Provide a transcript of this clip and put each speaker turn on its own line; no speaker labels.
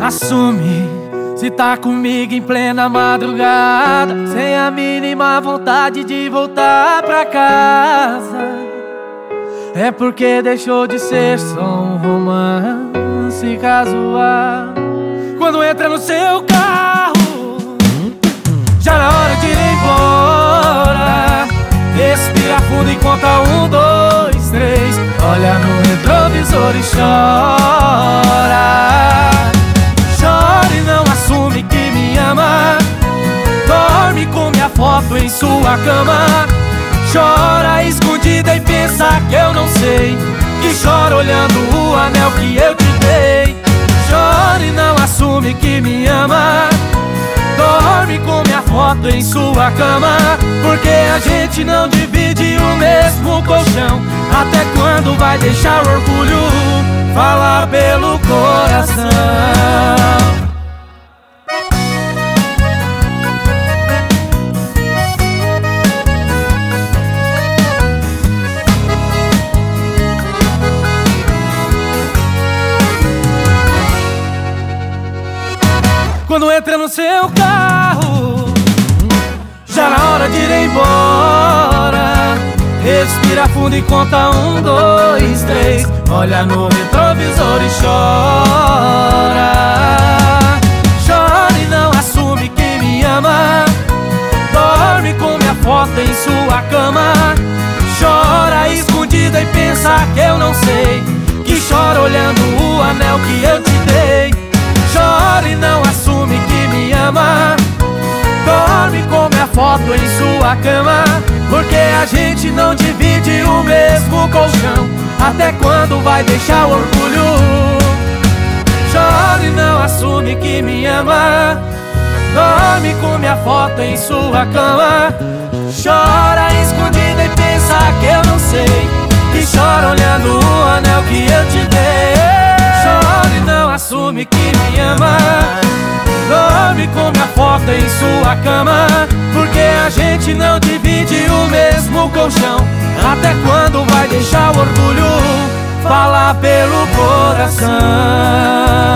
Assume se tá comigo em plena madrugada, sem a mínima vontade de voltar pra casa. É porque deixou de ser só um romance casual. Quando entra no seu carro, já na hora de ir embora, respira fundo e conta 1, 2, 3. Olha no retrovisor e chora. Chora e não assume que me ama. Dorme com minha foto em sua cama. Chora escondida e pensa que eu não sei, que chora olhando o anel que eu te dei. Chora e não assume que me ama. Dorme com minha foto em sua cama, porque a gente não divide o mesmo colchão. Até quando vai deixar o orgulho falar pelo coração? Quando entra no seu carro, já na hora de ir embora, respira fundo e conta 1, 2, 3. Olha no retrovisor e chora. Chora e não assume que me ama. Dorme com minha foto em sua cama. Chora escondida e pensa que eu não sei, que chora olhando o anel que eu te dei. Chora e não assume que me ama. Dorme com minha foto em sua cama, porque a gente não divide o mesmo colchão. Até quando vai deixar o orgulho? Chora e não assume que me ama. Dorme com minha foto em sua cama. Chora escondida e pensa que eu não sei, que chora olhando o anel que eu te dei. Chora e não assume que me ama. Dorme com minha foto em sua cama, porque a gente não divide o mesmo colchão. Até quando vai deixar o orgulho falar pelo coração?